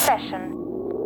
session.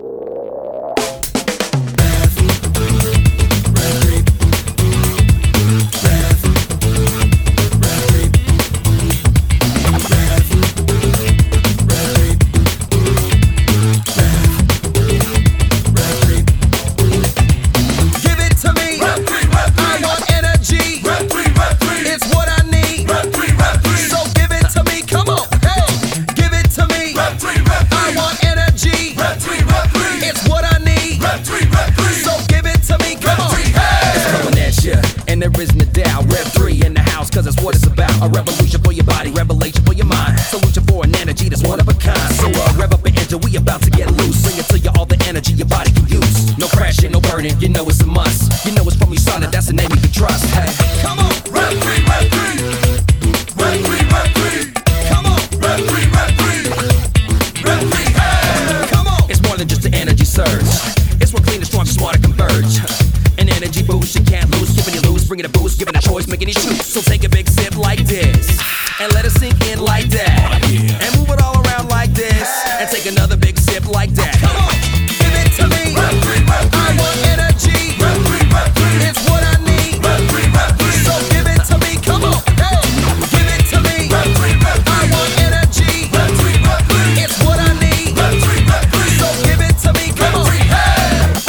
And there isn't a doubt, Rev 3 in the house, cause that's what it's about. A revolution for your body, revelation for your mind. Solution for an energy that's one of a kind. So rev up and enter, we about to get loose. Bring it to you all the energy your body can use. No crashing, no burning, you know it's a must. You know it's from your son, that's the name you can trust. Hey, come on, Rev 3, Rev 3. Rev 3, Rev 3. Come on, Rev 3, Rev 3. Rev 3, hey. Come on. It's more than just an energy surge. It's what clean and strong, smarter converge. An energy boost, you can't lose, giving you loose, bringing a boost, giving a choice, making you choose. So take a big sip like this, and let it sink in like that, and move it all around like this, and take another big sip like that. Come on, give it to me. I want energy. It's what I need. So give it to me. Come on, hey, give it to me. I want energy. It's what I need. So give it to me. Come on, hey.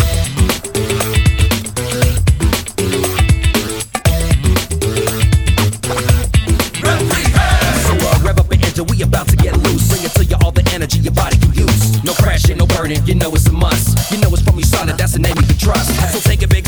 We about to get loose. Bring it to you all the energy your body can use. No crashing, no burning, you know it's a must. You know it's from your son, that's the name you can trust. So take a big